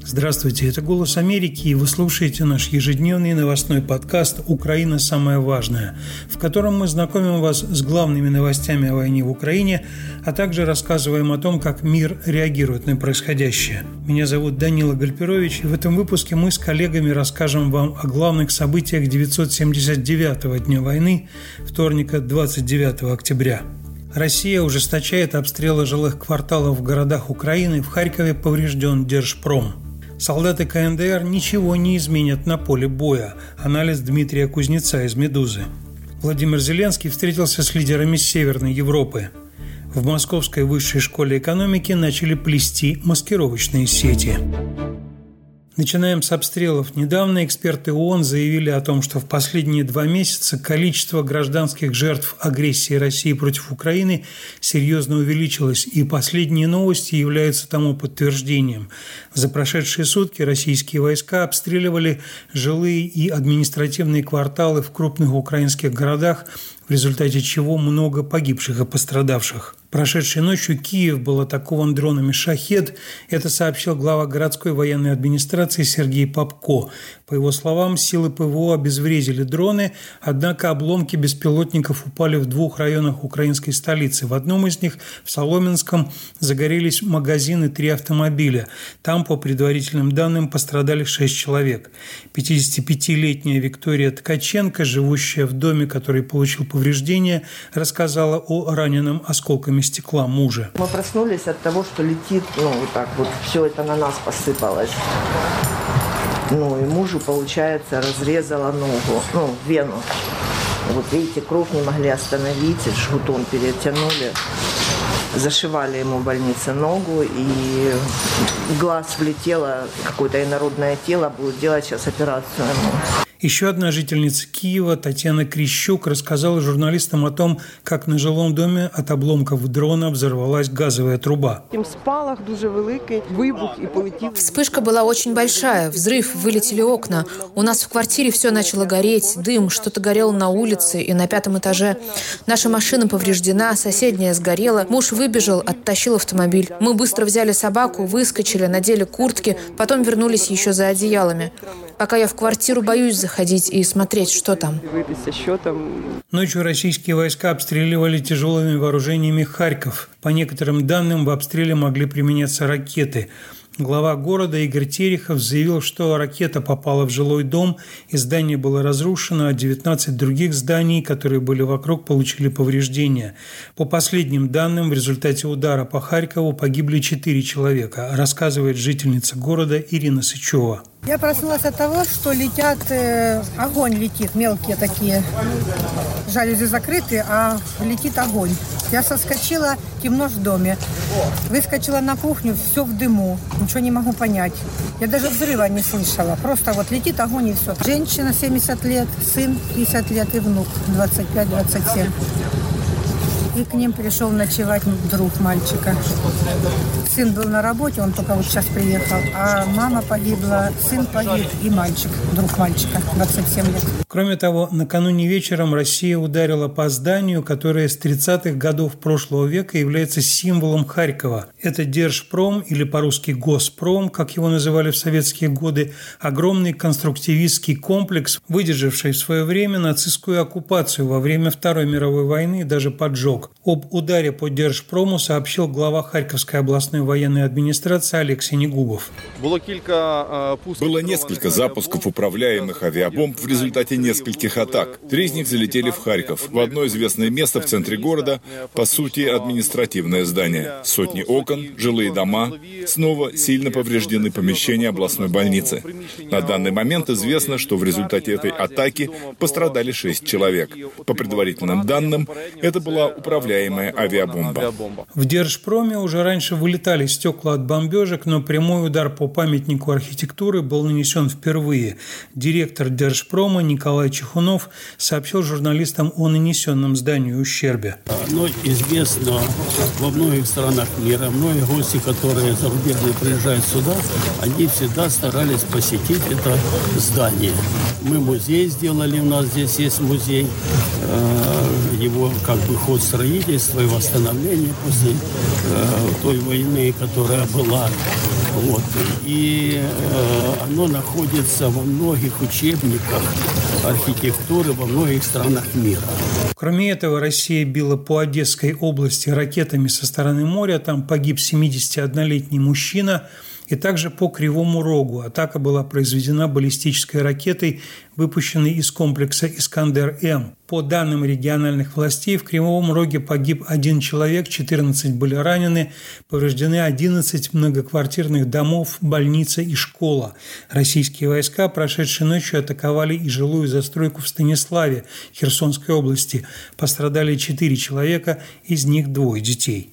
Здравствуйте, это «Голос Америки», и вы слушаете наш ежедневный новостной подкаст «Украина. Самое важное», в котором мы знакомим вас с главными новостями о войне в Украине, а также рассказываем о том, как мир реагирует на происходящее. Меня зовут Данила Гальперович, и в этом выпуске мы с коллегами расскажем вам о главных событиях 979-го дня войны, вторника, 29 октября. Россия ужесточает обстрелы жилых кварталов в городах Украины. В Харькове поврежден Держпром. Солдаты КНДР ничего не изменят на поле боя. Анализ Дмитрия Кузнеца из «Медузы». Владимир Зеленский встретился с лидерами Северной Европы. В Московской высшей школе экономики начали плести маскировочные сети. Начинаем с обстрелов. Недавно эксперты ООН заявили о том, что в последние 2 месяца количество гражданских жертв агрессии России против Украины серьезно увеличилось, и последние новости являются тому подтверждением. За прошедшие сутки российские войска обстреливали жилые и административные кварталы в крупных украинских городах, в результате чего много погибших и пострадавших. Прошедшей ночью Киев был атакован дронами «Шахед». Это сообщил глава городской военной администрации Сергей Попко. По его словам, силы ПВО обезвредили дроны, однако обломки беспилотников упали в 2 районах украинской столицы. В одном из них, в Соломенском, загорелись магазины и 3 автомобиля. Там, по предварительным данным, пострадали 6 человек. 55-летняя Виктория Ткаченко, живущая в доме, который получил повреждения, рассказала о раненом осколками стекла мужа. Мы проснулись от того, что летит, вот так вот, все это на нас посыпалось. И мужу, получается, разрезала ногу, вену. Вот видите, кровь не могли остановить, жгутом перетянули. Зашивали ему в больнице ногу, и в глаз влетело какое-то инородное тело, будут делать сейчас операцию ему. Еще одна жительница Киева, Татьяна Крищук, рассказала журналистам о том, как на жилом доме от обломков дрона взорвалась газовая труба. Вспышка была очень большая, взрыв, вылетели окна. У нас в квартире все начало гореть, дым, что-то горело на улице и на 5-м этаже. Наша машина повреждена, соседняя сгорела. Муж выбежал, оттащил автомобиль. Мы быстро взяли собаку, выскочили, надели куртки, потом вернулись еще за одеялами. Пока я в квартиру боюсь заходить и смотреть, что там. Ночью российские войска обстреливали тяжелыми вооружениями Харьков. По некоторым данным, в обстреле могли применяться ракеты. Глава города Игорь Терехов заявил, что ракета попала в жилой дом, и здание было разрушено, а 19 других зданий, которые были вокруг, получили повреждения. По последним данным, в результате удара по Харькову погибли 4 человека, рассказывает жительница города Ирина Сычева. Я проснулась от того, что огонь летит, мелкие такие, жалюзи закрыты, а летит огонь. Я соскочила, темно в доме, выскочила на кухню, все в дыму, ничего не могу понять. Я даже взрыва не слышала, просто вот летит огонь и все. Женщина 70 лет, сын 50 лет и внук 25-27. И к ним пришел ночевать друг мальчика. Сын был на работе, он только вот сейчас приехал. А мама погибла, сын погиб и мальчик, друг мальчика, 27 лет. Кроме того, накануне вечером Россия ударила по зданию, которое с 30-х годов прошлого века является символом Харькова. Это Держпром, или по-русски Госпром, как его называли в советские годы, огромный конструктивистский комплекс, выдержавший в свое время нацистскую оккупацию во время Второй мировой войны и даже поджог. Об ударе по Держпрому сообщил глава Харьковской областной военной администрации Алексей Негубов. Было несколько запусков управляемых авиабомб в результате нескольких атак. 3 из них залетели в Харьков. В одно известное место в центре города, по сути, административное здание. Сотни окон, жилые дома. Снова сильно повреждены помещения областной больницы. На данный момент известно, что в результате этой атаки пострадали 6 человек. По предварительным данным, это была управляемая авиабомба. В Держпроме уже раньше вылетали стекла от бомбежек, но прямой удар по памятнику архитектуры был нанесен впервые. Директор Держпрома Николай Чехунов сообщил журналистам о нанесенном зданию ущербе. Известно во многих странах мира, многие гости, которые зарубежные приезжают сюда, они всегда старались посетить это здание. Мы музей сделали, у нас здесь есть музей, его ход строительства и восстановления после той войны, которая была. Вот. И оно находится во многих учебниках архитектуры во многих странах мира. Кроме этого, Россия била по Одесской области ракетами со стороны моря. Там погиб 71-летний мужчина. И также по Кривому Рогу. Атака была произведена баллистической ракетой, выпущенной из комплекса «Искандер-М». По данным региональных властей, в Кривом Роге погиб 1 человек, 14 были ранены, повреждены 11 многоквартирных домов, больница и школа. Российские войска прошедшей ночью атаковали и жилую застройку в Станиславе, Херсонской области. Пострадали 4 человека, из них 2 детей.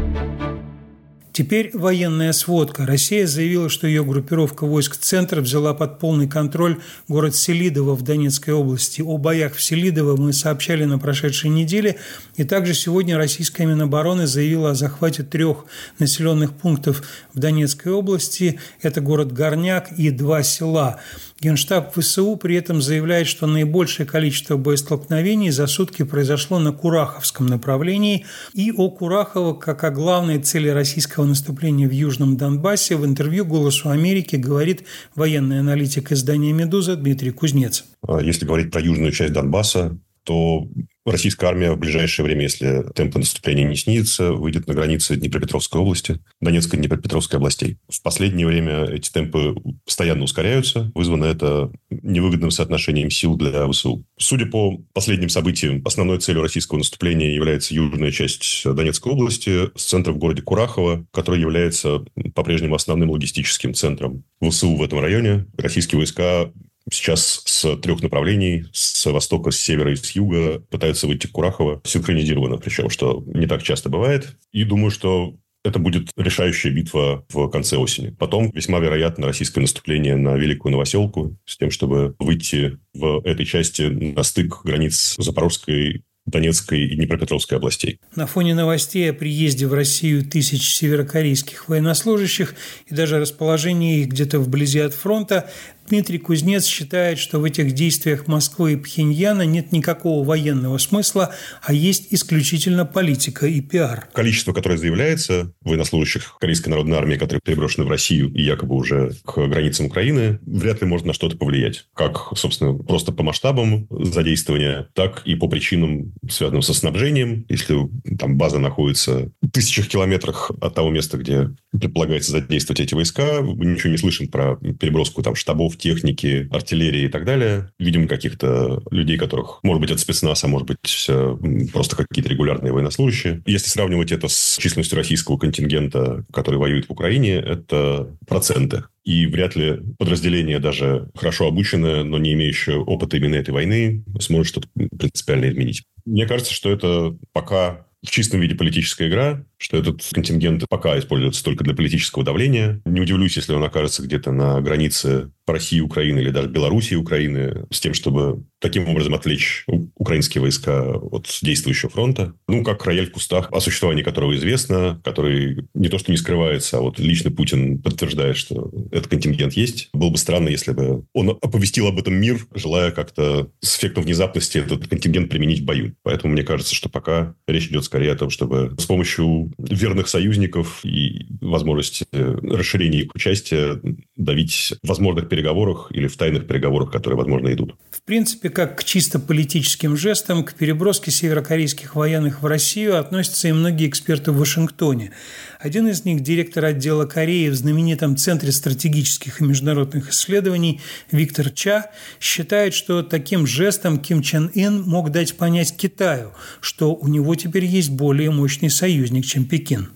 Теперь военная сводка. Россия заявила, что ее группировка войск «Центр» взяла под полный контроль город Селидово в Донецкой области. О боях в Селидово мы сообщали на прошедшей неделе. И также сегодня российская Минобороны заявила о захвате 3 населенных пунктов в Донецкой области. Это город Горняк и 2 села. Генштаб ВСУ при этом заявляет, что наибольшее количество боестолкновений за сутки произошло на Кураховском направлении. И о Курахово, как о главной цели российского наступления в Южном Донбассе, в интервью «Голосу Америки» говорит военный аналитик издания «Медуза» Дмитрий Кузнец. Если говорить про южную часть Донбасса, то российская армия в ближайшее время, если темпы наступления не снизятся, выйдет на границы Днепропетровской области, Донецкой и Днепропетровской областей. В последнее время эти темпы постоянно ускоряются. Вызвано это невыгодным соотношением сил для ВСУ. Судя по последним событиям, основной целью российского наступления является южная часть Донецкой области с центром в городе Курахово, который является по-прежнему основным логистическим центром ВСУ в этом районе. Российские войска сейчас с 3 направлений, с востока, с севера и с юга, пытаются выйти к Курахово синхронизированно, причем, что не так часто бывает. И думаю, что это будет решающая битва в конце осени. Потом весьма вероятно российское наступление на Великую Новоселку с тем, чтобы выйти в этой части на стык границ Запорожской, Донецкой и Днепропетровской областей. На фоне новостей о приезде в Россию тысяч северокорейских военнослужащих и даже расположении их где-то вблизи от фронта, Дмитрий Кузнец считает, что в этих действиях Москвы и Пхеньяна нет никакого военного смысла, а есть исключительно политика и пиар. Количество, которое заявляется, военнослужащих Корейской народной армии, которые переброшены в Россию и якобы уже к границам Украины, вряд ли может на что-то повлиять. Как, собственно, просто по масштабам задействования, так и по причинам, связанным со снабжением. Если там база находится в тысячах километрах от того места, где предполагается задействовать эти войска, мы ничего не слышим про переброску там штабов, техники, артиллерии и так далее. Видим каких-то людей, которых, может быть, это спецназ, а может быть, просто какие-то регулярные военнослужащие. Если сравнивать это с численностью российского контингента, который воюет в Украине, это проценты. И вряд ли подразделение, даже хорошо обученное, но не имеющее опыта именно этой войны, сможет что-то принципиально изменить. Мне кажется, что это пока в чистом виде политическая игра, что этот контингент пока используется только для политического давления. Не удивлюсь, если он окажется где-то на границе России, Украины или даже Белоруссии, Украины, с тем, чтобы таким образом отвлечь украинские войска от действующего фронта. Ну, как рояль в кустах, о существовании которого известно, который не то что не скрывается, а вот лично Путин подтверждает, что этот контингент есть. Было бы странно, если бы он оповестил об этом мир, желая как-то с эффектом внезапности этот контингент применить в бою. Поэтому мне кажется, что пока речь идет скорее о том, чтобы с помощью верных союзников и возможности расширения их участия давить в возможных переговорах или в тайных переговорах, которые, возможно, идут. В принципе, как к чисто политическим жестам, к переброске северокорейских военных в Россию относятся и многие эксперты в Вашингтоне. Один из них – директор отдела Кореи в знаменитом Центре стратегических и международных исследований Виктор Ча считает, что таким жестом Ким Чен Ын мог дать понять Китаю, что у него теперь есть более мощный союзник, чем Пекин.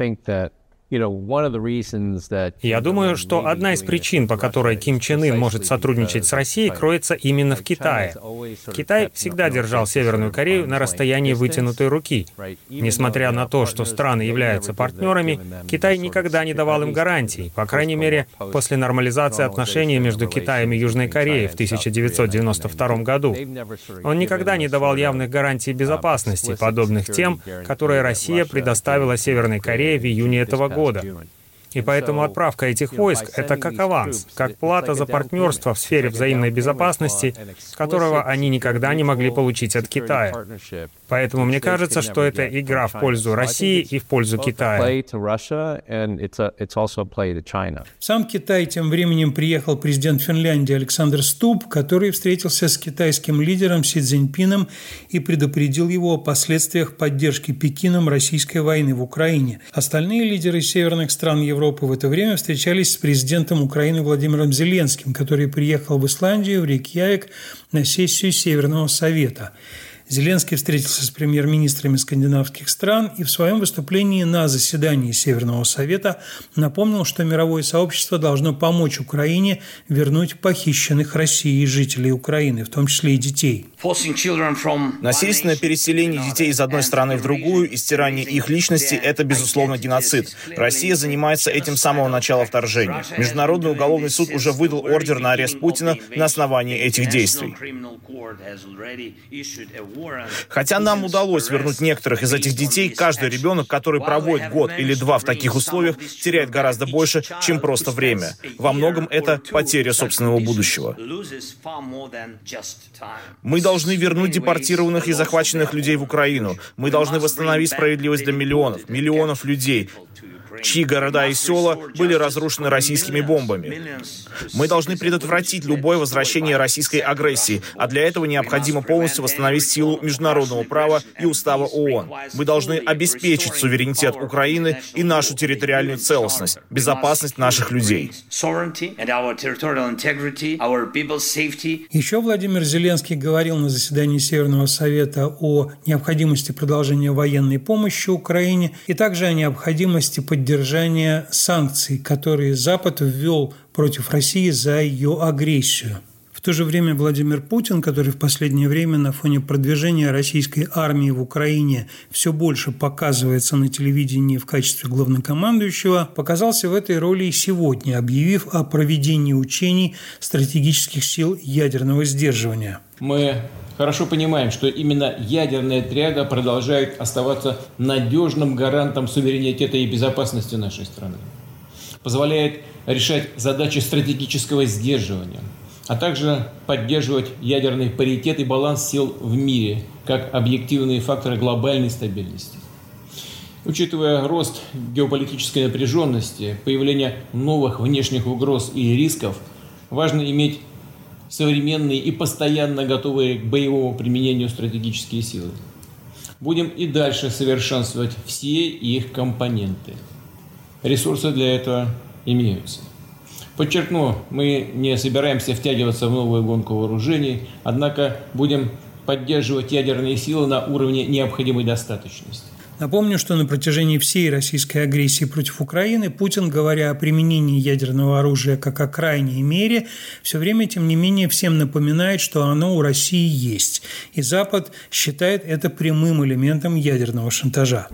Я думаю, что одна из причин, по которой Ким Чен Ын может сотрудничать с Россией, кроется именно в Китае. Китай всегда держал Северную Корею на расстоянии вытянутой руки. Несмотря на то, что страны являются партнерами, Китай никогда не давал им гарантий, по крайней мере, после нормализации отношений между Китаем и Южной Кореей в 1992 году. Он никогда не давал явных гарантий безопасности, подобных тем, которые Россия предоставила Северной Корее в июне этого года. И поэтому отправка этих войск — это как аванс, как плата за партнерство в сфере взаимной безопасности, которого они никогда не могли получить от Китая. Поэтому мне кажется, что это игра в пользу России и в пользу Китая. В сам Китай тем временем приехал президент Финляндии Александр Стуб, который встретился с китайским лидером Си Цзиньпином и предупредил его о последствиях поддержки Пекином российской войны в Украине. Остальные лидеры северных стран Европы в это время встречались с президентом Украины Владимиром Зеленским, который приехал в Исландию, в Рейкьявик, на сессию Северного Совета. Зеленский встретился с премьер-министрами скандинавских стран и в своем выступлении на заседании Северного Совета напомнил, что мировое сообщество должно помочь Украине вернуть похищенных Россией жителей Украины, в том числе и детей. Насильственное переселение детей из одной страны в другую и стирание их личности – это, безусловно, геноцид. Россия занимается этим с самого начала вторжения. Международный уголовный суд уже выдал ордер на арест Путина на основании этих действий. Хотя нам удалось вернуть некоторых из этих детей, каждый ребенок, который проводит год или два в таких условиях, теряет гораздо больше, чем просто время. Во многом это потеря собственного будущего. Мы должны вернуть депортированных и захваченных людей в Украину. Мы должны восстановить справедливость для миллионов людей, чьи города и села были разрушены российскими бомбами. Мы должны предотвратить любое возвращение российской агрессии, а для этого необходимо полностью восстановить силу международного права и устава ООН. Мы должны обеспечить суверенитет Украины и нашу территориальную целостность, безопасность наших людей. Еще Владимир Зеленский говорил на заседании Северного Совета о необходимости продолжения военной помощи Украине и также о необходимости поддержания санкций, которые Запад ввел против России за ее агрессию. В то же время Владимир Путин, который в последнее время на фоне продвижения российской армии в Украине все больше показывается на телевидении в качестве главнокомандующего, показался в этой роли и сегодня, объявив о проведении учений стратегических сил ядерного сдерживания. Мы хорошо понимаем, что именно ядерная триада продолжает оставаться надежным гарантом суверенитета и безопасности нашей страны, позволяет решать задачи стратегического сдерживания, а также поддерживать ядерный паритет и баланс сил в мире как объективные факторы глобальной стабильности. Учитывая рост геополитической напряженности, появление новых внешних угроз и рисков, важно иметь современные и постоянно готовые к боевому применению стратегические силы. Будем и дальше совершенствовать все их компоненты. Ресурсы для этого имеются. Подчеркну, мы не собираемся втягиваться в новую гонку вооружений, однако будем поддерживать ядерные силы на уровне необходимой достаточности. Напомню, что на протяжении всей российской агрессии против Украины Путин, говоря о применении ядерного оружия как о крайней мере, все время, тем не менее, всем напоминает, что оно у России есть. И Запад считает это прямым элементом ядерного шантажа.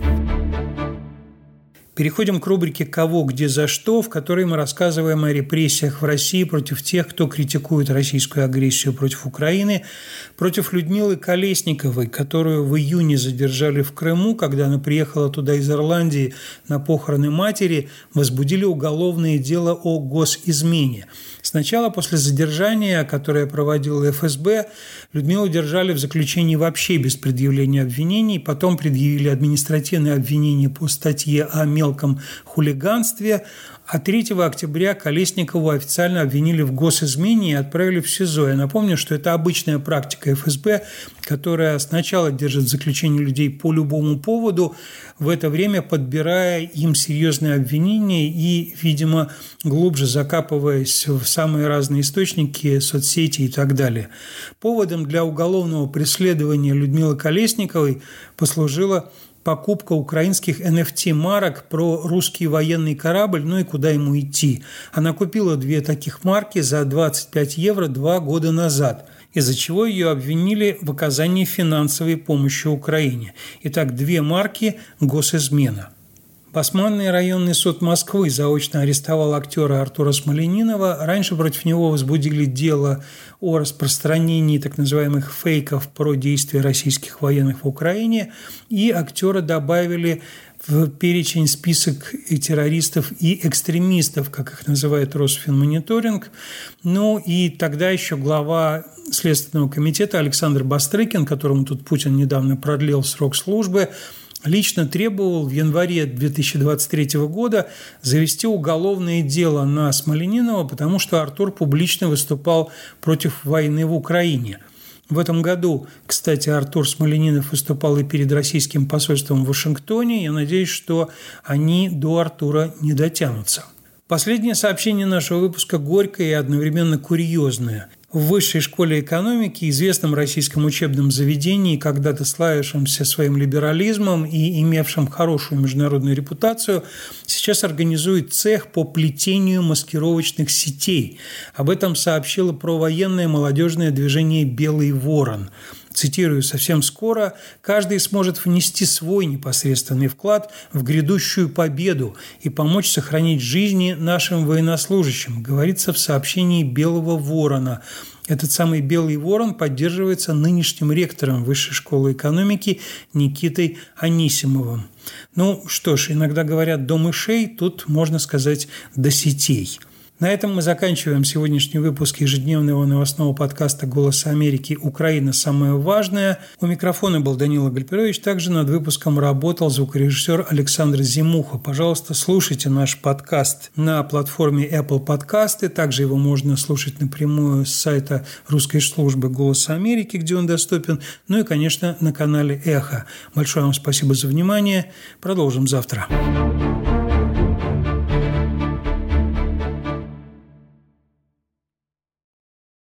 Переходим к рубрике «Кого, где, за что», в которой мы рассказываем о репрессиях в России против тех, кто критикует российскую агрессию против Украины, против Людмилы Колесниковой, которую в июне задержали в Крыму, когда она приехала туда из Ирландии на похороны матери, возбудили уголовное дело о госизмене. Сначала после задержания, которое проводил ФСБ, Людмилу держали в заключении вообще без предъявления обвинений, потом предъявили административное обвинение по статье о мелком хулиганстве, а 3 октября Колесникову официально обвинили в госизмене и отправили в СИЗО. Я напомню, что это обычная практика ФСБ, которая сначала держит в заключении людей по любому поводу, в это время подбирая им серьезные обвинения и, видимо, глубже закапываясь в самые разные источники, соцсети и так далее. Поводом для уголовного преследования Людмилы Колесниковой послужила покупка украинских NFT-марок про русский военный корабль, ну и куда ему идти. Она купила 2 таких марки за 25 евро 2 года назад, из-за чего ее обвинили в оказании финансовой помощи Украине. Итак, 2 марки – госизмена. Басманный районный суд Москвы заочно арестовал актера Артура Смолянинова. Раньше против него возбудили дело о распространении так называемых фейков про действия российских военных в Украине, и актера добавили в перечень, список и террористов и экстремистов, как их называет Росфинмониторинг. Ну и тогда еще глава Следственного комитета Александр Бастрыкин, которому тут Путин недавно продлил срок службы, лично требовал в январе 2023 года завести уголовное дело на Смольянинова, потому что Артур публично выступал против войны в Украине. В этом году, кстати, Артур Смольянинов выступал и перед российским посольством в Вашингтоне. Я надеюсь, что они до Артура не дотянутся. Последнее сообщение нашего выпуска горькое и одновременно курьезное. В Высшей школе экономики, известном российском учебном заведении, когда-то славившемся своим либерализмом и имевшем хорошую международную репутацию, сейчас организует цех по плетению маскировочных сетей. Об этом сообщило провоенное молодежное движение «Белый ворон». Цитирую: «Совсем скоро каждый сможет внести свой непосредственный вклад в грядущую победу и помочь сохранить жизни нашим военнослужащим», говорится в сообщении «Белого ворона». Этот самый «Белый ворон» поддерживается нынешним ректором Высшей школы экономики Никитой Анисимовым. Ну что ж, иногда говорят «до мышей», тут можно сказать «до сетей». На этом мы заканчиваем сегодняшний выпуск ежедневного новостного подкаста «Голоса Америки. Украина. Самое важное». У микрофона был Данила Гальперович. Также над выпуском работал звукорежиссер Александр Зимуха. Пожалуйста, слушайте наш подкаст на платформе Apple Podcasts. Также его можно слушать напрямую с сайта русской службы «Голоса Америки», где он доступен. Ну и, конечно, на канале «Эхо». Большое вам спасибо за внимание. Продолжим завтра.